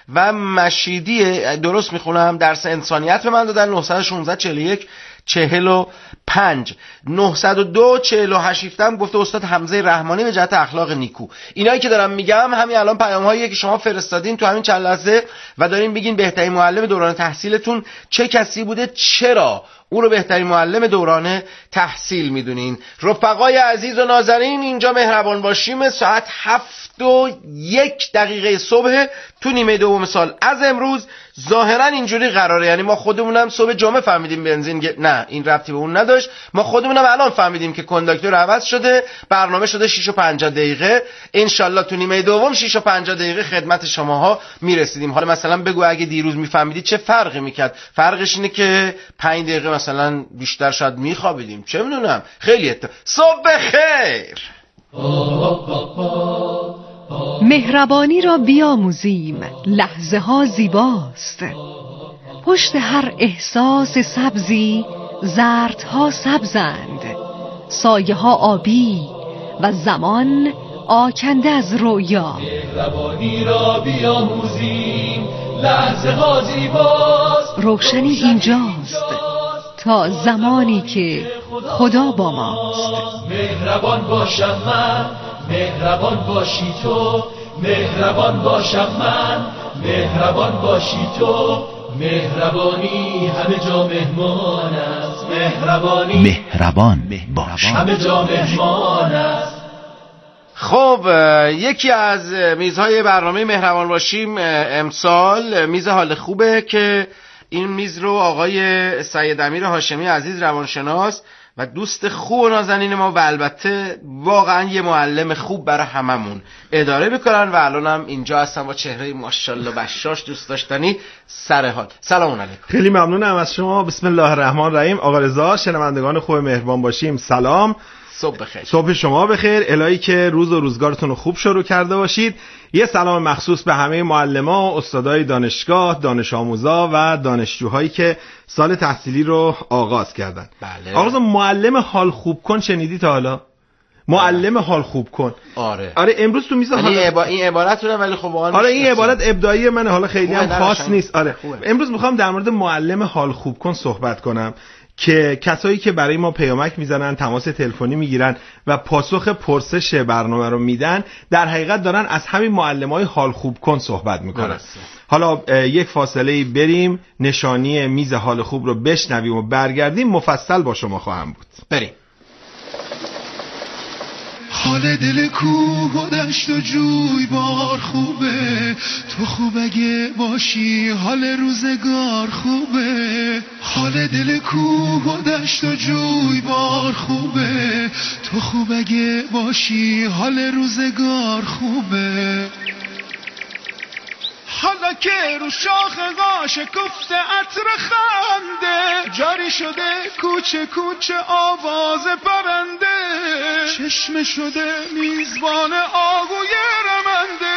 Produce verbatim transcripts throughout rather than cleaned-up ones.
و مشیدی، درست میخونم، درس انسانیت به من دادن. نه یک شش چهل و یک چهل و پنج نهصد و دو چهل و هشت هم گفته استاد حمزه رحمانی به جهت اخلاق نیکو. اینایی که دارم میگم همین الان پیام هایی که شما فرستادین تو همین چند لحظه و دارین بگین بهترین معلم دوران تحصیلتون چه کسی بوده، چرا اون رو بهترین معلم دوران تحصیل میدونین. رفقای عزیز و نازنین، اینجا مهربان باشیم، ساعت هفت و یک دقیقه صبح تو نیمه دوم سال از امروز. ظاهرا اینجوری قراره، یعنی ما خودمونم صبح جمعه فهمیدیم بنزین گ... نه این ربطی به اون نداشت، ما خودمونم الان فهمیدیم که کنداکتور عوض شده، برنامه شده شش و پنجاه دقیقه. انشالله تو نیمه دوم شش و پنجاه دقیقه خدمت شماها میرسیدیم. حالا مثلا بگو اگه دیروز میفهمیدی چه فرقی میکرد؟ فرقش اینه که پنج دقیقه مثلا بیشتر شاید میخوابیدیم، چه میدونم. خیلی ات... صبح خیر. مهربانی را بیاموزیم، لحظه ها زیباست. پشت هر احساس سبزی زردها سبزند، سایه ها آبی و زمان آکنده از رویا. مهربانی را بیاموزیم، لحظه ها زیباست. روشنی اینجاست تا زمانی که خدا با ماست. مهربان باشم من، مهربان باشی تو، مهربان باشم من، مهربان باشی تو. مهربانی همه جا مهمان است، مهربانی مهربان باش همه جا مهمان است. خب یکی از میزهای برنامه مهربان باشیم امسال میز حال خوبه که این میز رو آقای سید امیر هاشمی عزیز روانشناس و دوست خوب و نازنین ما و البته واقعا یه معلم خوب برای هممون اداره میکنن و الان هم اینجا هستن با چهره ماشاءالله بشاش دوست داشتنی سر حال. سلام علیکم. خیلی ممنونم از شما. بسم الله الرحمن الرحیم. آقا رضا، شنوندگان خوب مهربان باشیم، سلام. صبح بخیر. صبح شما بخیر. الهی که روز و روزگارتون رو خوب شروع کرده باشید. یه سلام مخصوص به همه معلما، استادای دانشگاه، دانش آموزا و دانشجوهایی که سال تحصیلی رو آغاز کردن. بله. آقا معلم حال خوب کن شنیدی تا حالا؟ معلم حال خوب کن. آره. آره امروز تو میز حال عبا... این عبارت رو ولی خب واقعا آره این عبارت ابداعی منه، حالا خیلی هم خاص خوبه. نیست. آره خوبه. امروز میخوام در مورد معلم حال خوب کن صحبت کنم که کسایی که برای ما پیامک میزنن، تماس تلفنی میگیرن و پاسخ پرسش برنامه رو میدن، در حقیقت دارن از همین معلمای حال خوب کن صحبت میکنن. درسته. حالا یک فاصله بریم نشانی میز حال خوب رو بشنویم و برگردیم مفصل با شما خواهم بود. بریم. حال دل کوه و دشت و جوی بار خوبه، تو خوب اگه باشی حال روزگار خوبه. حال دل کوه و دشت و جوی بار خوبه، تو خوب اگه باشی حال روزگار خوبه. حالا که رو شاخ غاش کفته عطر خنده، جاری شده کوچه کوچه آواز پرنده، چشم شده میزبان آهوی رمنده.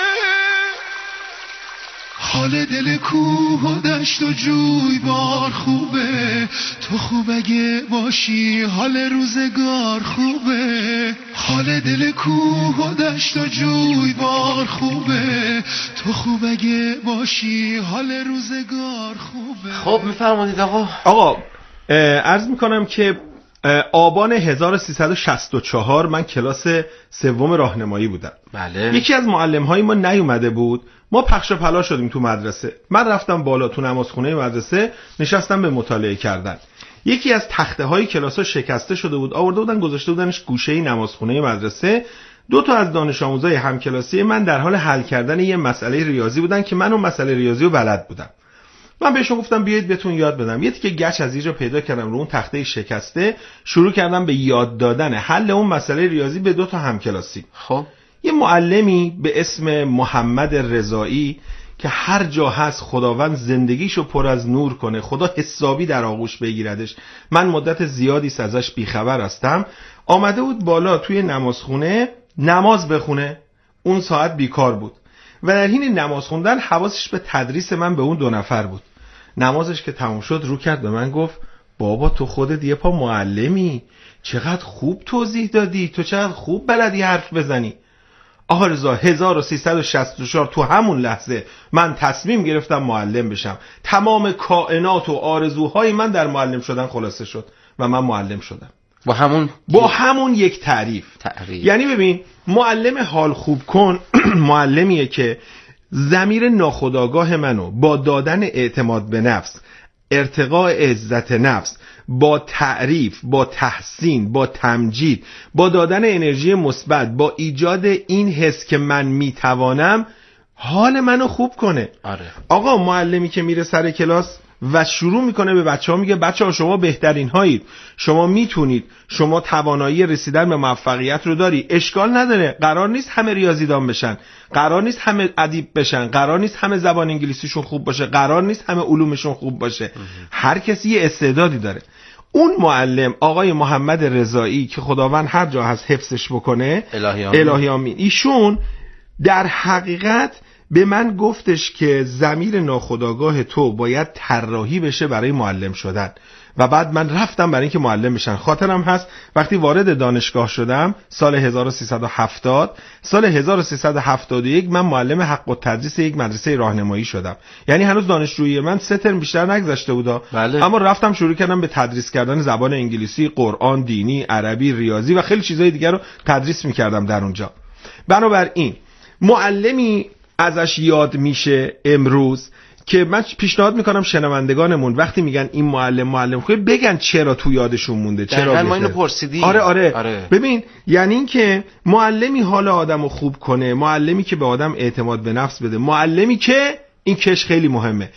حال دل کوه و دشت و جوی بار خوبه، تو خوب اگه باشی حال روزگار خوبه. حال دل کوه و دشت و جوی بار خوبه، تو خوب اگه باشی حال روزگار خوبه. خب میفرمایید آقا. آقا عرض میکنم که آبان هزار و سیصد و شصت و چهار من کلاس سوم راهنمایی بودم. بله. یکی از معلم‌های ما نیومده بود، ما پخش و پلا شدیم تو مدرسه. من رفتم بالا تو نمازخونه مدرسه نشستم به مطالعه کردن. یکی از تخته های کلاس‌ها شکسته شده بود، آورده بودن گذاشته بودنش گوشه نمازخونه مدرسه. دو تا از دانش آموزای همکلاسی من در حال حل کردن یه مسئله ریاضی بودن که من اون مسئله ریاضی رو بلد بودم. من بهشون گفتم بیایید بهتون یاد بدم. یه تیکه گچ از اینجا پیدا کردم رو اون تخته شکسته، شروع کردم به یاد دادن حل اون مسئله ریاضی به دو تا همکلاسی. خب یه معلمی به اسم محمد رضایی که هر جا هست خداوند زندگیشو پر از نور کنه، خدا حسابی در آغوش بگیردش، من مدت زیادی ازش بیخبر هستم، آمده بود بالا توی نمازخونه نماز بخونه. اون ساعت بیکار بود و در حین نماز خوندن حواسش به تدریس من به اون دو نفر بود. نمازش که تموم شد رو کرد به من گفت بابا تو خودت یه پا معلمی، چقدر خوب توضیح دادی، تو چقدر خوب بلدی حرف بزنی. آقا رضا هزار و سیصد و شصت و چهار تو همون لحظه من تصمیم گرفتم معلم بشم. تمام کائنات و آرزوهای من در معلم شدن خلاصه شد و من معلم شدم با همون با همون یک تعریف. تعریف. یعنی ببین معلم حال خوب کن معلمیه که ضمیر ناخودآگاه منو با دادن اعتماد به نفس، ارتقاء عزت نفس، با تعریف، با تحسین، با تمجید، با دادن انرژی مثبت، با ایجاد این حس که من میتوانم حال منو خوب کنه. آره. آقا معلمی که میره سر کلاس و شروع میکنه به بچه ها میگه بچه ها شما بهترین هایید، شما میتونید، شما توانایی رسیدن به موفقیت رو داری، اشکال نداره، قرار نیست همه ریاضیدان بشن، قرار نیست همه ادیب بشن، قرار نیست همه زبان انگلیسیشون خوب باشه، قرار نیست همه علومشون خوب باشه، هر کسی یه استعدادی داره. اون معلم آقای محمد رضایی که خداوند هر جا هست حفظش بکنه، الهی آمین، ایشون در حقیقت به من گفتش که ضمیر ناخودآگاه تو باید طراحی بشه برای معلم شدن و بعد من رفتم برای اینکه معلم بشن. خاطرم هست وقتی وارد دانشگاه شدم سال هزار و سیصد و هفتاد، سال هزار و سیصد و هفتاد و یک من معلم حق التدریس یک مدرسه راهنمایی شدم. یعنی هنوز دانشجویی من سه ترم بیشتر نگذشته بود. بله. اما رفتم شروع کردم به تدریس کردن زبان انگلیسی، قرآن، دینی، عربی، ریاضی و خیلی چیزای دیگر رو تدریس می‌کردم در اونجا. بنابراین معلمی ازش یاد میشه امروز که من پیشنهاد میکنم شنوندگانمون وقتی میگن این معلم معلم خوبه بگن چرا تو یادشون مونده، چرا ما اینو پرسیدیم. آره آره, آره. ببین یعنی این که معلمی حال آدمو خوب کنه، معلمی که به آدم اعتماد به نفس بده، معلمی که این کش خیلی مهمه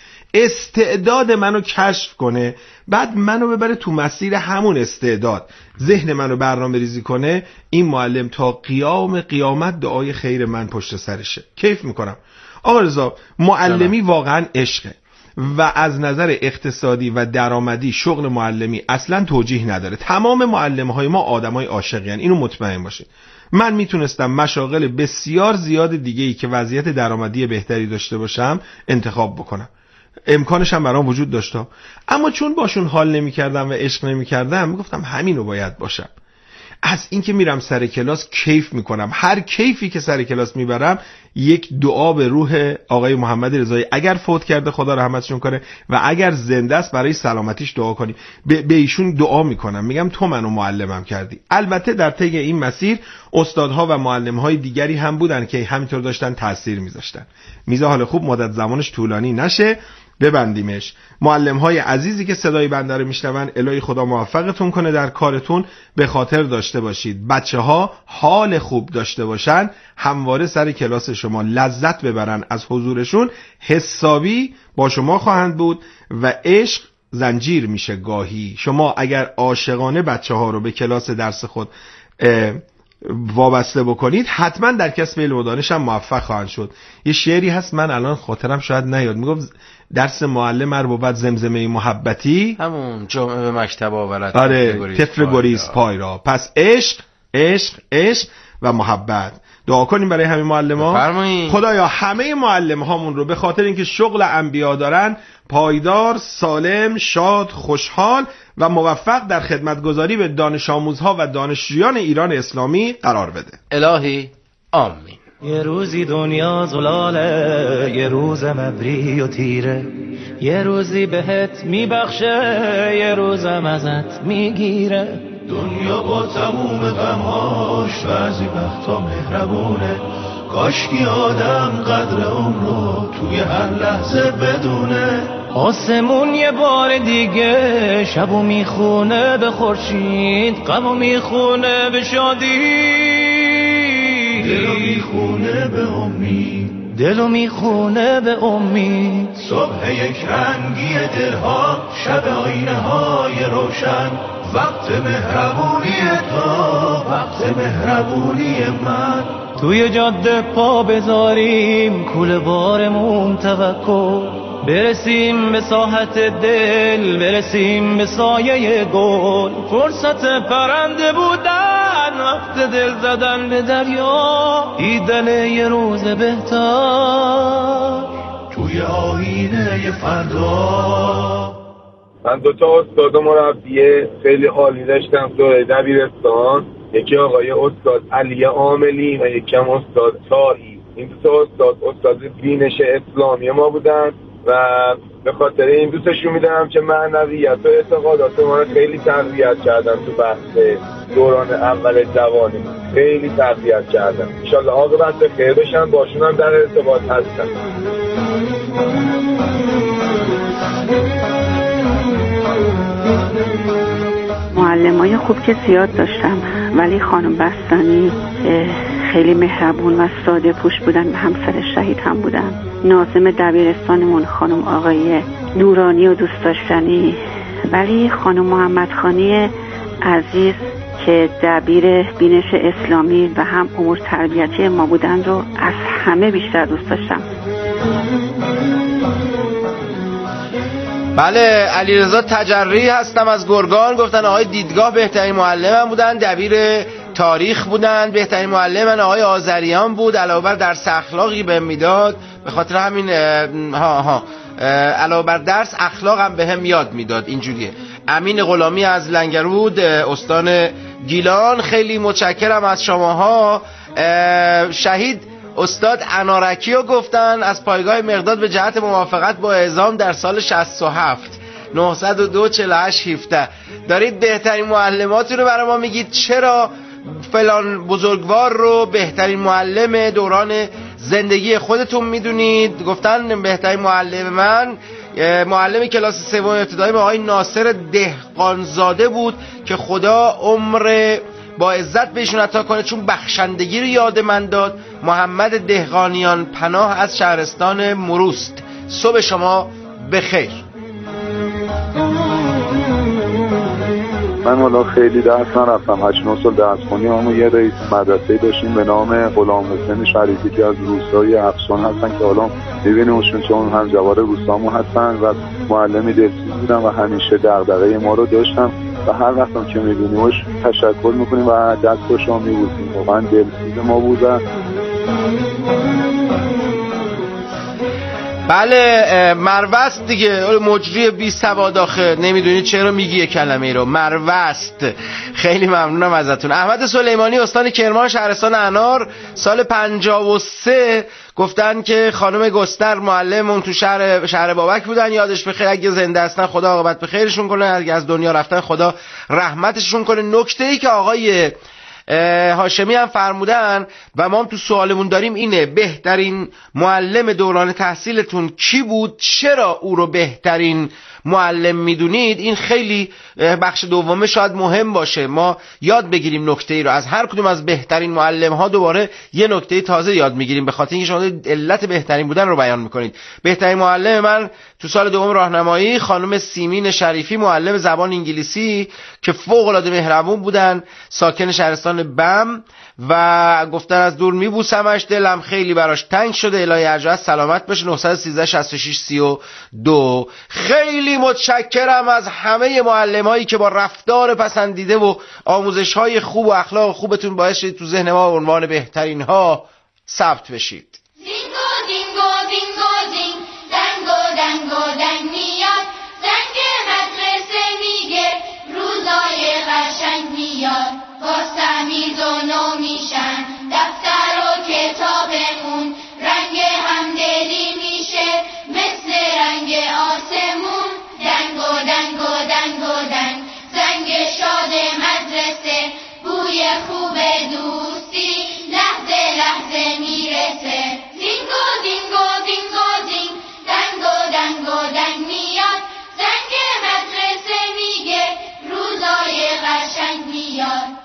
استعداد منو کشف کنه، بعد منو ببره تو مسیر همون استعداد، ذهن منو برنامه ریزی کنه. این معلم تا قیام قیامت دعای خیر من پشت سرشه. کیف میکنم. آقا رضا معلمی واقعا عشقه و از نظر اقتصادی و درآمدی شغل معلمی اصلا توجیه نداره. تمام معلم‌های ما آدمای عاشقی ان، اینو مطمئن باشید. من میتونستم مشاغل بسیار زیاد دیگه‌ای که وضعیت درآمدی بهتری داشته باشم انتخاب بکنم، امکانش هم برام وجود داشته، اما چون باشون حال نمی کردم و عشق نمی کردم میگفتم همینو باید باشم. از اینکه میرم سر کلاس کیف میکنم، هر کیفی که سر کلاس میبرم یک دعا به روح آقای محمد رضایی، اگر فوت کرده خدا رحمتشون کنه و اگر زنده است برای سلامتیش دعا کنی، به, به ایشون دعا میکنم، میگم تو منو معلمم کردی. البته در طی این مسیر استادها و معلمهای دیگری هم بودن که همینطور داشتن تاثیر میذاشتن. میزه حال خوب مدت زمانش طولانی نشه ببندیمش. معلم‌های عزیزی که صدای بنده رو میشنون، الهی خدا موفقتون کنه در کارتون. به خاطر داشته باشید بچه‌ها حال خوب داشته باشن، همواره سر کلاس شما لذت ببرن از حضورشون، حسابی با شما خواهند بود و عشق زنجیر میشه گاهی. شما اگر عاشقانه بچه‌ها رو به کلاس درس خود وابسته بکنید حتما در کسب علم و دانش هم موفق خواهند شد. یه شعری هست من الان خاطرم شاید نیاد، میگفت درس معلم ار بود زمزمه محبتی، همون جمعه به مکتب آورد آره طفل گریز پای را. پس عشق عشق عشق و محبت. دعا کنیم برای همه معلمان. خدایا همه معلم هامون رو به خاطر اینکه شغل انبیا دارن پایدار، سالم، شاد، خوشحال و موفق در خدمتگزاری به دانش آموزها و دانشجویان ایران اسلامی قرار بده. الهی آمین. یه روزی دنیا زلاله، یه روز مبری و تیره، یه روزی بهت میبخشه، یه روزم ازت میگیره. دنیا با تموم غمهاش بعضی وقتا مهربونه، کاشکی آدم قدر اون رو توی هر لحظه بدونه. آسمون یه بار دیگه شبو میخونه به خورشید، غمو میخونه به شادی، دلو میخونه به امید، دلو میخونه به امید. صبح یک رنگی دلها، شب آینه های روشن، وقت مهربونی تو، وقت مهربونی من. توی جاده پا بذاریم کوله بارمون توکل، برسیم به ساحت دل، برسیم به سایه گل. فرصت پرنده بودن، وقت دل زدن به دریا، دیدن یه روز بهتر توی آینه فردا. من دوتا استاد مربیه خیلی عالی داشتم دوره دبیرستان. یکی آقای استاد علی عاملی و یکی هم استاد تایی. این دو تا استاد استاد بینش اسلامی ما بودن و به خاطر این دوستشون میدونم که معنویت و اعتقادات ما رو خیلی تقویت کردن تو بحث دوران اول جوانی، خیلی تقویت کردن. انشالله عاقبت به خیر بشن، باشون هم در ارتباط هستن. معلمای خوب که زیاد داشتم، ولی خانم بستانی خیلی مهربون و ساده پوش بودن و همسر شهید هم بودن. ناظم دبیرستانمون خانم آقای نورانی و دوست داشتنی، ولی خانم محمد خانی عزیز که دبیر بینش اسلامی و هم امور تربیتی ما بودن رو از همه بیشتر دوست داشتم. بله، علیرضا تجری هستم از گرگان. گفتن آقای دیدگاه بهترین معلمم بودن، دبیر تاریخ بودن. بهترین معلم آقای آذریان بود، علاوه بر درس اخلاقی بهم میداد، به خاطر همین ها ها علاوه بر درس اخلاق هم بهم یاد میداد. اینجوریه. امین غلامی از لنگرود استان گیلان، خیلی متشکرم از شماها. شهید استاد انارکی رو گفتن از پایگاه مقداد به جهت موافقت با اعزام در سال شصت و هفت. نهصد و دو چهل و هشت هفده. دارید بهترین معلماتون رو برای ما میگید، چرا فلان بزرگوار رو بهترین معلم دوران زندگی خودتون میدونید؟ گفتن بهترین معلم من معلم کلاس سوم ابتدایی آقای ناصر دهقانزاده بود که خدا عمر با عزت بهشون عطا کنه، چون بخشندگی رو یاد من داد. محمد دهقانیان پناه از شهرستان مروست. صبح شما بخیر. من والا خیلی درس نرفتم، هشت نه سال درس خوندیم، اما یه رئیس مدرسه داشتیم به نام غلام حسین شریفی که از روستای افسون هستن که حالا می‌بینیمشون چون هم جوار روستامون هستن و معلمی دلسوز بودن و همیشه دغدغه ما رو داشتن و هر وقتم که می‌بینیمش تشکر می‌کنیم و دستش رو می‌بوسیم. واقعا دلسوز ما بود. بله، مروست دیگه، مجری بی سواد آخه، نمیدونید چرا میگی یه کلمه ای رو. مروست. خیلی ممنونم ازتون. احمد سلیمانی استان کرمان شهرستان انار، سال پنجاه و سه گفتن که خانم گستر معلممون تو شهر شهر بابک بودن، یادش بخیر. اگه زنده هستن خدا عاقبت بخیرشون کنه، اگه از دنیا رفتن خدا رحمتشون کنه. نکته ای که آقای هاشمی هم فرمودن و ما هم تو سوالمون داریم اینه: بهترین معلم دوران تحصیلتون کی بود؟ چرا او رو بهترین معلم میدونید؟ این خیلی بخش دومه شاید مهم باشه، ما یاد بگیریم نکته ای رو از هر کدوم از بهترین معلم ها. دوباره یه نکته تازه یاد میگیریم، به خاطر اینکه شما علت بهترین بودن رو بیان میکنید. بهترین معلم من تو سال دوم راهنمایی خانم سیمین شریفی، معلم زبان انگلیسی که فوق العاده مهربون بودن، ساکن شهرستان بم، و گفتن از دور میبوسمش، دلم خیلی براش تنگ شده، الهی ارجاعت سلامت باشه. نه یک سه شش شش سی و دو. خیلی متشکرم از همه معلمایی که با رفتار پسندیده و آموزش‌های خوب و اخلاق خوبتون باعث شدید تو ذهن ما عنوان بهترین ها ثبت بشید. دینگو دینگو دینگو دینگ، دنگو دنگو دنگ میاد، زنگ مدرسه میگه روزای قشنگ میاد، باز تمیز و نو میشن دفتر و کتابمون، رنگ همدلی میشه مثل رنگ آسمون. دنگو دنگو دنگو دنگ، زنگ شاد مدرسه، بوی خوب دوستی لحظه لحظه میرسه. دینگو دینگو دینگو دینگ، دنگو دنگو دنگ میاد، زنگ مدرسه میگه روزای قشنگ میاد.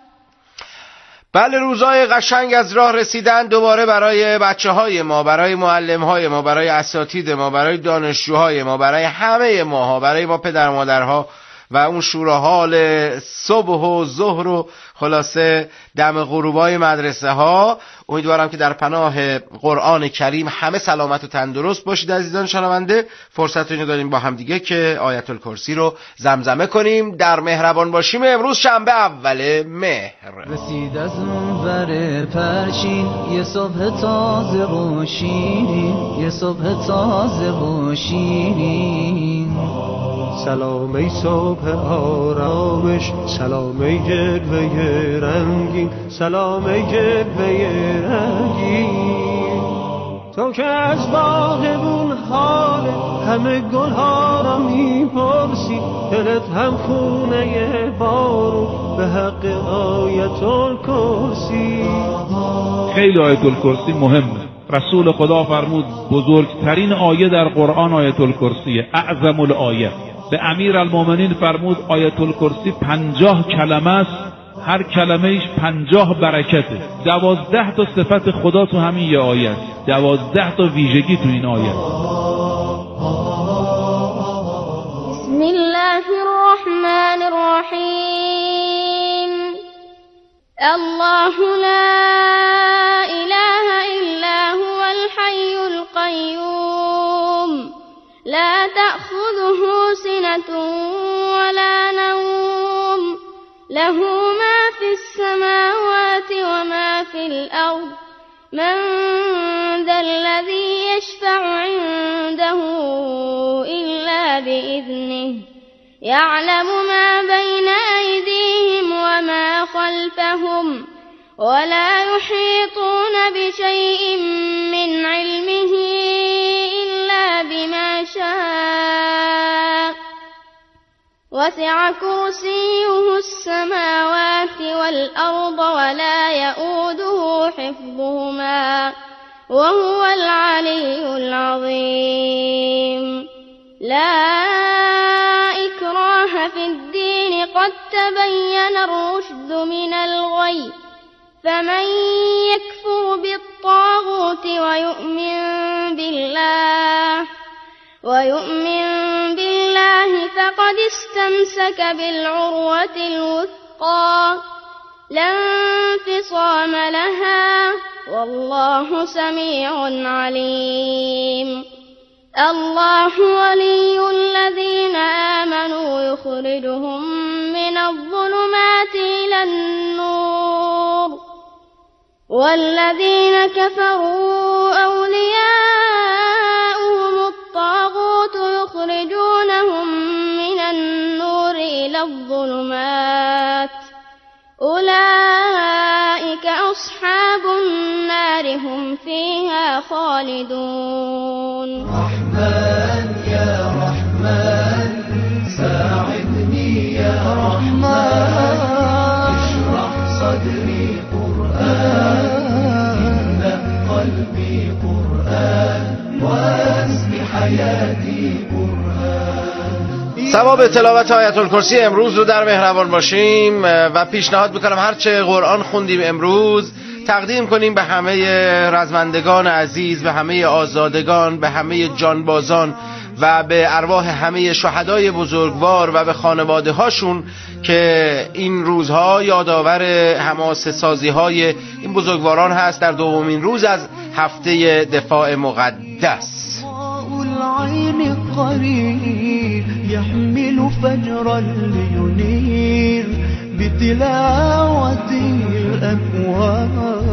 بله، روزای قشنگ از راه رسیدن دوباره برای بچه های ما، برای معلم های ما، برای اساتید ما، برای دانشجوهای ما، برای همه ماها، برای ما پدر مادرها و اون شور و حال صبح و ظهر و خلاصه دم غروبای مدرسه ها. امیدوارم که در پناه قرآن کریم همه سلامت و تندرست باشید. عزیزان شنونده، فرصت اینو داریم با هم دیگه که آیت الکرسی رو زمزمه کنیم. در مهربان باشیم. امروز شنبه اول مهر. رسید از اون ور پرچین یه صبح تازه و شیرین، یه صبح تازه و شیرین، سلام ای صبح آرامش، سلام ای جلوه رنگین، سلام ای جلوه رنگین. تو که از باغبون حال همه گل ها را میپرسی، دلت هم خونه بارون به حق آیت الکرسی. خیلی آیت الکرسی مهمه. رسول خدا فرمود بزرگترین آیه در قرآن آیت الکرسیه، اعظم الآیه. به امیر المومنین فرمود آیت الکرسی پنجاه کلمه است، هر کلمه ایش پنجاه برکته. دوازده تا صفت خدا تو همین یه آیه است، دوازده تا ویژگی تو این آیه. بسم الله الرحمن الرحیم. الله لا اله الا هو الحي القيوم لا تأخذه سنة ولا نوم له ما في السماوات وما في الأرض من ذا الذي يشفع عنده إلا بإذنه يعلم ما بين أيديهم وما خلفهم ولا يحيطون بشيء من علمه إلا بما شاء وسع كرسيه السماوات والأرض ولا يؤوده حفظهما وهو العلي العظيم. لا إكراه في الدين قد تبين الرشد من الغي فمن يكفر بالطاغوت ويؤمن بالله ويؤمن بالله فقد استمسك بالعروة الوثقى لا انفصام لها والله سميع عليم. الله ولي الذين آمنوا يخرجهم من الظلمات إلى النور والذين كفروا أولياؤهم الطاغوت يخرجونهم من النور إلى الظلمات أولئك أصحاب النار هم فيها خالدون. رحمن يا رحمن ساعدني يا رحمن اشرح صدري قرآن املأ قلبي قرآن واسق حياتي قرآن. ثواب تلاوت آیت الکرسی امروز رو در مهربان باشیم و پیشنهاد میکنم هرچه قرآن خوندیم امروز تقدیم کنیم به همه رزمندگان عزیز، به همه آزادگان، به همه جانبازان و به ارواح همه شهدای بزرگوار و به خانواده هاشون که این روزها یادآور حماسه سازی های این بزرگواران هست در دومین روز از هفته دفاع مقدس. العين قريب يحمل فجرا لينير بتلاوته الأكوان.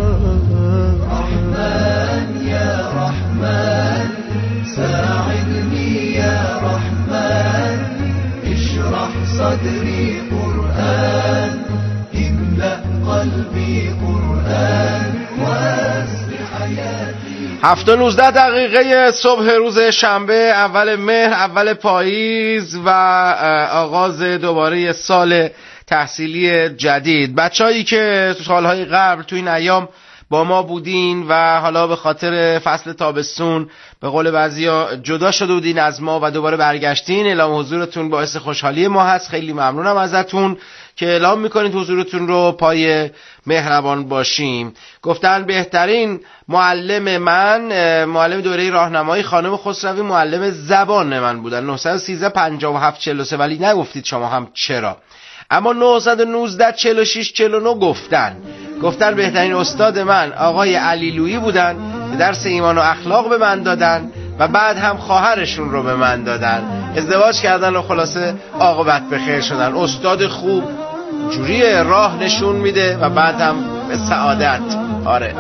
رحمن يا رحمن ساعدني يا رحمن اشرح صدري قرآن املأ قلبي قرآن واسق حياتي. هفت و نوزده دقیقه صبح روز شنبه اول مهر، اول پاییز و آغاز دوباره سال تحصیلی جدید. بچه‌هایی که تو سالهای قبل تو این ایام با ما بودین و حالا به خاطر فصل تابستون به قول بعضیا جدا شده بودین از ما و دوباره برگشتین، اعلام حضورتون باعث خوشحالی ما هست. خیلی ممنونم ازتون که اعلام میکنید حضورتون رو. پای مهربان باشیم. گفتن بهترین معلم من، معلم دوره راهنمایی خانم خسروی معلم زبان من بودن. نه یک سه پنجاه و هفت چهل و سه ولی نگفتید شما هم چرا. اما نه یک نه چهل و شش چهل و نه گفتن. گفتن بهترین استاد من آقای علیلویی بودن که درس ایمان و اخلاق به من دادن و بعد هم خواهرشون رو به من دادن. ازدواج کردن و خلاصه عاقبت به خیر شدن. استاد خوب جوری راه نشون میده و بعد هم به سعادت. آره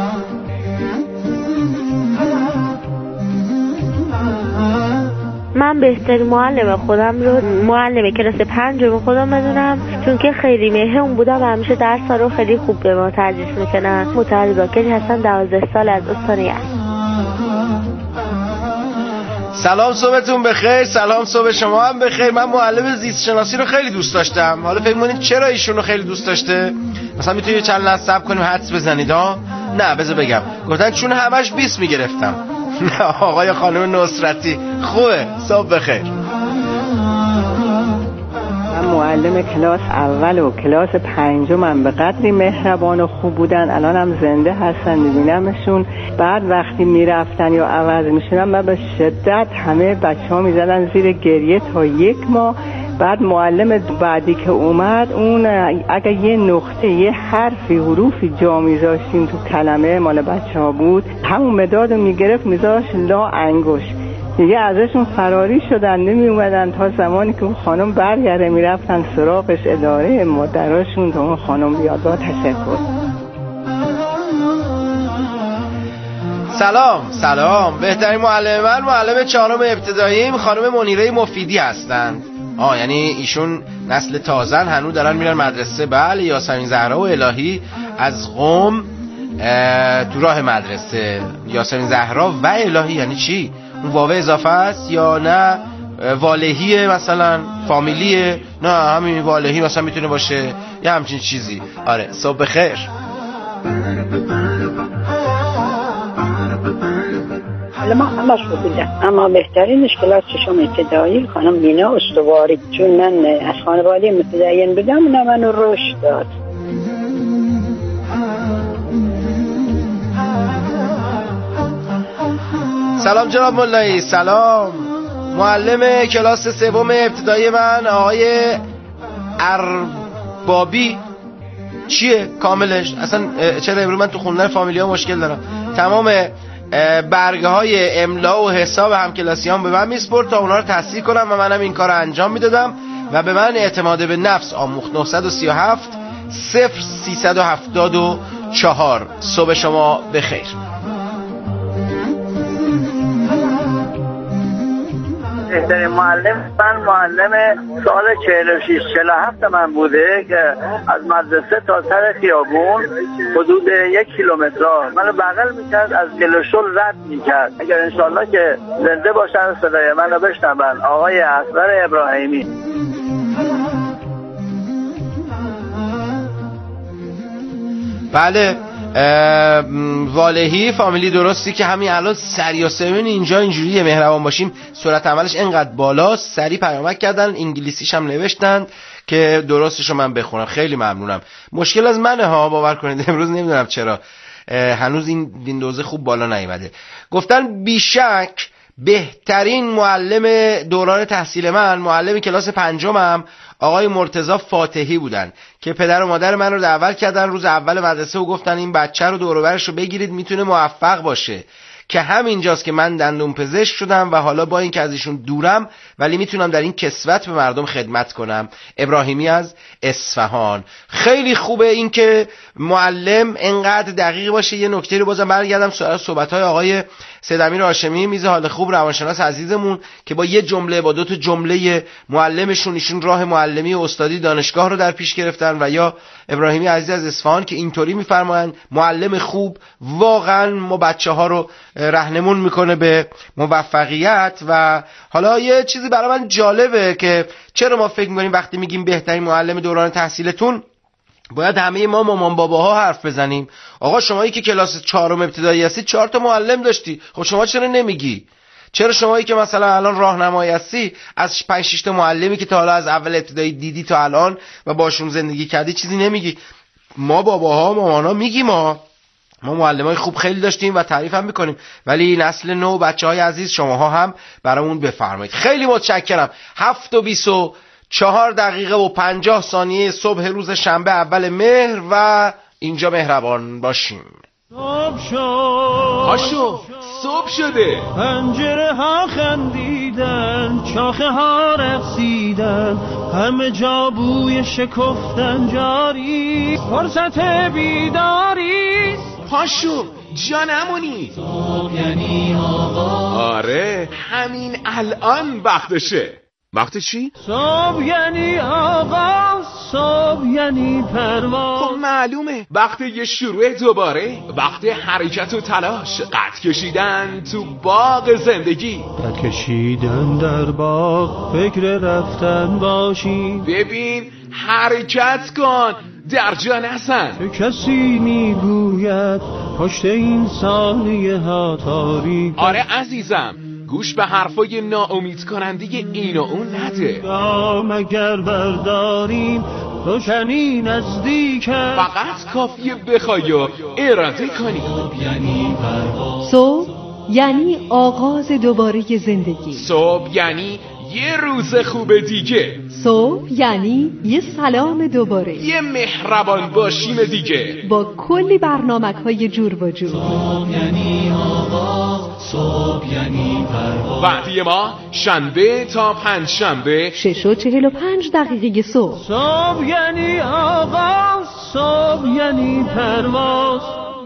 من من بهترین معلم خودم رو معلم کلاس پنجم خودم بدونم، چون که خیلی مهربون بودم و همیشه درس رو خیلی خوب به ما تدریس میکنن. متولی باکری هستم، دوازده سال، از استان یزد. سلام، صبحتون بخیر. سلام، صبح شما هم بخیر. من معلم زیست شناسی رو خیلی دوست داشتم. حالا فکر کنید چرا ایشون رو خیلی دوست داشته؟ مثلا میتونید چند لحظه صبر کنیم حدس بزنید ها؟ نه بذار بگم. گفتن چون همش بیست میگرفتم. نه آقای خانم نصرتی. خوبه. صبح بخیر. من معلم کلاس اول و کلاس پنجمم به قدری مهربان و خوب بودن، الان هم زنده هستن میبینمشون. بعد وقتی میرفتن یا عوض میشدن من به شدت همه بچه ها میزدن زیر گریه تا یک ماه. بعد معلم بعدی که اومد اون اگه یه نقطه یه حرفی حروفی جا میذاشتیم تو کلمه مال بچه ها بود، همون مداد رو میگرفت میذاشت لا انگوش. دیگه ازشون فراری شدن، نمی اومدن تا زمانی که اون خانم برگرده میرفتن سراغش اداره مادراشون تا اون خانم بیاد. با تشکر. سلام سلام. بهترین معلم من معلم چهارم ابتداییم خانم منیره مفیدی هستند. آه یعنی ایشون نسل تازن هنوز دارن میرن مدرسه. بله، یاسمین زهرا و الهی از قم تو راه مدرسه. یاسمین زهرا و الهی یعنی چی؟ اون واو اضافه است یا نه والهیه مثلا فامیلیه؟ نه همین والهی مثلا میتونه باشه یا همچین چیزی. آره صبح بخیر. حالا ما همش بودم، اما بهترینش کلاس ششم ابتدایی خانم بینا استواری، چون من از خانواده متدین بودم اونا منو رشد داد. سلام جناب مولایی. سلام. معلم کلاس سوم ابتدایی من آقای اربابی. چیه کاملش؟ اصلا چرا امروز من تو خوندن فامیلی ها مشکل دارم. تمام برگه های املا و حساب همکلاسیان به من میسپرد تا اونا رو تصحیح کنم و منم این کار رو انجام میدادم و به من اعتماد به نفس آموخت. نه سه هفت صفر سیصد و هفتاد و چهار. صبح شما بخیر. بهترین معلم من معلم سال چهل و شش چهل و هفت من بوده که از مدرسه تا سر خیابون حدود یک کیلومتر منو بغل میکرد، از گلوشل رد میکرد. اگر انشالله که زنده باشن صدای منو بشنون، آقای اصغر ابراهیمی. بله، والهی فامیلی درستی که همین الان سریاسمین اینجا اینجوریه، مهربان باشیم سرعت عملش اینقدر بالاست. سری پیامک کردن، انگلیسیش هم نوشتن که درستشو من بخونم. خیلی ممنونم. مشکل از منه ها، باور کنید امروز نمیدونم چرا هنوز این ویندوز خوب بالا نیومده. گفتن بیشک بهترین معلم دوران تحصیل من معلم کلاس پنجمم آقای مرتضی فاتحی بودن که پدر و مادر من رو دعوت کردن روز اول مدرسه و گفتن این بچه رو دور و برش رو بگیرید، میتونه موفق باشه. که همینجاست که من دندون پزشک شدم و حالا با این که از ایشون دورم ولی میتونم در این کسوت به مردم خدمت کنم. ابراهیمی از اصفهان. خیلی خوبه این که معلم انقدر دقیق باشه. یه نکته رو بازم برگردم سوال صحبت‌های آقای سید امیر هاشمی میز حال خوب روانشناس عزیزمون که با یه جمله با دو تا جمله معلمشون ایشون راه معلمی و استادی دانشگاه رو در پیش گرفتن، و یا ابراهیمی عزیز از اصفهان که اینطوری میفرمایند معلم خوب واقعا ما بچه‌ها رو راهنمون میکنه به موفقیت. و حالا یه چیزی برای من جالبه که چرا ما فکر میکنیم وقتی میگیم بهترین معلم دوران تحصیلتون باید همه ما مامان باباها حرف بزنیم. آقا شمایی که کلاس چهارم ابتدایی هستی چهار تا معلم داشتی، خب شما چرا نمیگی؟ چرا شمایی که مثلا الان راهنمایی هستی از پنج شش تا معلمی که تا حالا از اول ابتدایی دیدی تا الان و باشون زندگی کردی چیزی نمیگی؟ ما باباها مامانا میگیم. ما ما معلمای خوب خیلی داشتیم و تعریف هم میکنیم، ولی نسل نو بچهای عزیز شماها هم برامون بفرمایید. خیلی متشکرم. هفت و بیست و چهار دقیقه و پنجاه ثانیه صبح روز شنبه اول مهر و اینجا مهربان باشیم. صبح شد پاشو صبح شده، پنجره ها خندیدن، شاخه ها رقصیدن، همه جا بوی شکفتن جاری، فرصت بیداری. پاشو جانمونی. صبح یعنی آقا. آره همین الان وقتشه. وقت چی؟ صبح یعنی آغاز، صبح یعنی پرواز. خب معلومه وقت یه شروع دوباره، وقت حرکت و تلاش، قد کشیدن تو باغ زندگی. قد کشیدن در باغ، فکر رفتن باشی. ببین حرکت کن، در جا نزن. چه کسی میگوید پشت این ثانیه ها تاریک. آره عزیزم، گوش به حرفای ناامید کننده این و اون نده. دام اگر برداریم روشنی نزدیکه، فقط کافیه بخوای و اراده کنی. صبح یعنی آغاز دوباره زندگی. صبح یعنی یه روز خوب دیگه. صبح یعنی یه سلام دوباره، یه مهربان باشیم دیگه، با کلی برنامه‌های جور و جور. صبح یعنی آغاز، صبح یعنی پرواز. وقتی ما شنبه تا پنج شنبه شش و چهل و پنج دقیقه صبح. صبح یعنی آغاز، صبح یعنی پرواز.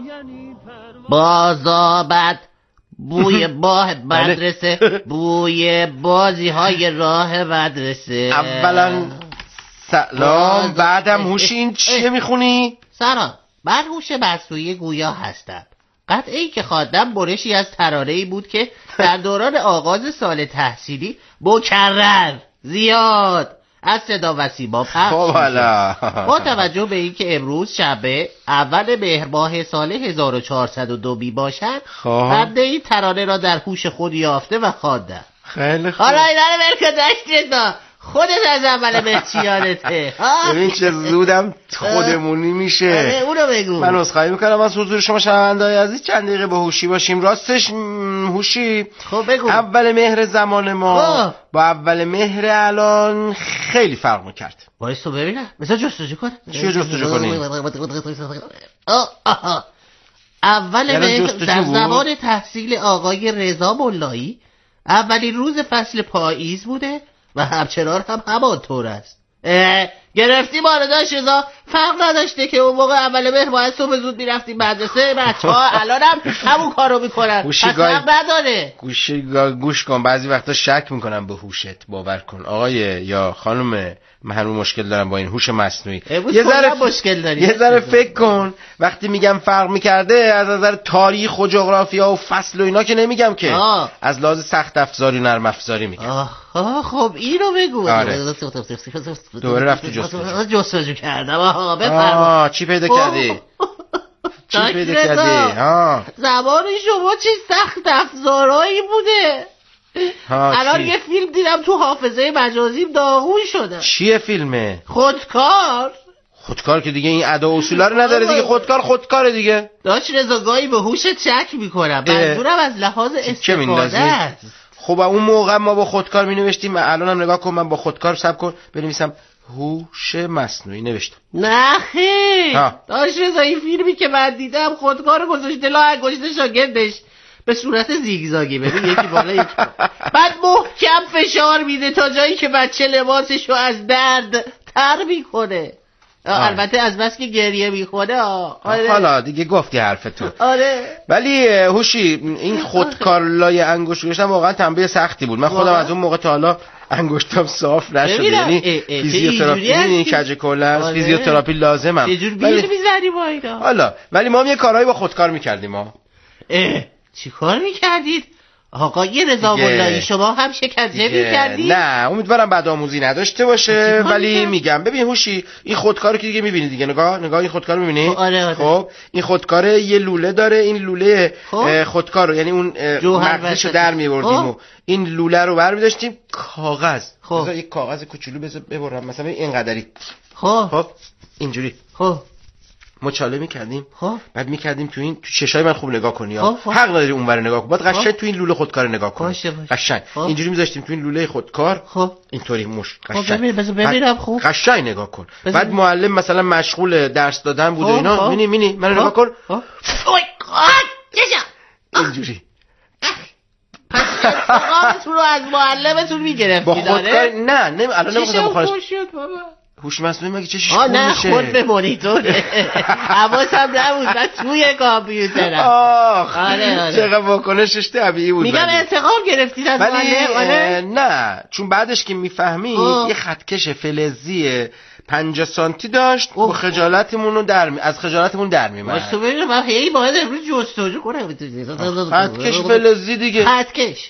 بازآمد بوی باه مدرسه، بوی بازی های راه مدرسه. اولا سلام، بعدم هوشی. این چیه میخونی؟ سلام، من هوش مصنوعی گویا هستم. قطعه‌ای که خواندم برشی از ترانه‌ای بود که در دوران آغاز سال تحصیلی مکرر زیاد از صدا و سیما پخش می‌شد. با توجه به اینکه امروز شنبه اول مهر ماه سال هزار و چهارصد و دو می باشد، بنده این ترانه را در هوش خود یافته و خواندم. خیلی خوب. حالا اینا رو ول کن داشت، خودت از اول مهچیانته. ببین چه زودم خودمونی میشه. اونو بگو. من عذرخواهی میکنم از حضور شما شنونده‌های عزیز، چند دقیقه به هوشی باشیم. راستش هوشی، خب بگو. اول مهر زمان ما خواه. با اول مهر الان خیلی فرق میکرد. بایستو ببینم، مثلا جستجو کن. چیو جستجو کنی؟ اول مهر در زمان تحصیل آقای رضا ملایی اولین روز فصل پاییز بوده و همچنان هم همانطور است. گرفتی بارداش رضا؟ فرق نداشته که اون موقع اول مهر باید صبح زود میرفتیم مدرسه، بچه ها الان هم همون کارو میکنن، پس فرق نداره. گوش کن، بعضی وقتا شک میکنم به هوشت، باور کن آقای یا خانم، من هنوز مشکل دارم با این هوش مصنوعی. یه ذره مشکل داری، یه ذره فکر کن. وقتی میگم فرق میکرده از نظر تاریخ و جغرافیا و فصل و اینا که نمیگم که، آه. از لحاظ سخت افزاری و نرم افزاری میگم. آه خب اینو بگو. آره. دوباره رفتی جستجو جستجو کردم. آها بفرما. چی پیدا کردی؟ چی پیدا کردی؟ ها زبان شما چه سخت افزارایی بوده. الان یه فیلم دیدم تو حافظه مجازیم داغون شده. چیه فیلمه؟ خودکار. خودکار که دیگه این ادا و اصولا رو نداره دیگه. خودکار خودکاره دیگه. داشت رضاگاهی به هوشت شک میکنم، منظورم از لحاظ استفاده است. خب اون موقع ما با خودکار می نوشتیم، الان هم نگاه کن، من با خودکار سب کن بنویسم هوش مصنوعی نوشتم. نه خیر داشت رضا این فیلمی که من دیدم خودکار گذاشته لا انگشت شاگردش به صورت زیگزاگی، ببین یکی بالا یکی بعد محکم فشار میده تا جایی که بچه لباسشو از درد تر میکنه. البته از بس که گریه میکنه. آره. حالا دیگه گفتی حرفتو. آره. ولی هوشی این خودکار لای انگشت گذاشتن واقعا تنبیه سختی بود. من خودم از اون موقع تا حالا انگشتم صاف نشده، یعنی فیزیوتراپی این کج کله است، فیزیوتراپی لازمم. چه جور بیل میزنی با اینا؟ حالا ولی ما هم یه کارهایی با خودکار میکردیم. ما چی کار میکردید؟ آقای رضا ملایی شما هم شکنجه میکردید؟ نه امیدوارم بد آموزی نداشته باشه، ولی میگم ببین هوشی این خودکارو که دیگه میبینی دیگه، نگاه نگاه این خودکارو میبینی؟ آره آره. خب این خودکاره یه لوله داره، این لوله خودکارو یعنی اون مغزشو در میبردیم و این لوله رو برمی‌داشتیم کاغذ. خب یک کاغذ کوچولو بذار ببرم مثلا اینقدری. خب خب اینجوری خب مچاله میکردیم. خب بعد میکردیم تو این تو چشای من خوب نگاه کنی ها. حق نداری اونور نگاه کن، باید قشنگ تو این لوله خودکار نگاه کنی. قشنگ اینجوری میذاشتیم تو این لوله خودکار. خب اینطوری مش قشنگ. خب ببین بذار ببینم. خوب قشنگ نگاه کن. بعد معلم مثلا مشغول درس دادن بود و اینا، میبینی میبینی منو نگاه کن. اوی گاد چشا اینجوری. پس انتقامتون رو از معلمتون میگرفتی داره؟ نه نه الان نمیخوام بخوام. هوش مصنوعی مگه چشش آه کور نه میشه؟ خود به مانیتوره. حواسم نبود من توی کامپیوترم. آخ آره آره. چقدر واکنشش طبیعی بود. میگم انتقام گرفتید از معلم. آره نه چون بعدش که میفهمید یه خطکش فلزی پنجاه سانتی داشت و خجالتمون رو در می... از خجالتمون در می‌آمد. واسه ببینم من هی باید امروز جستجو کنم. خطکش فلزی دیگه. خطکش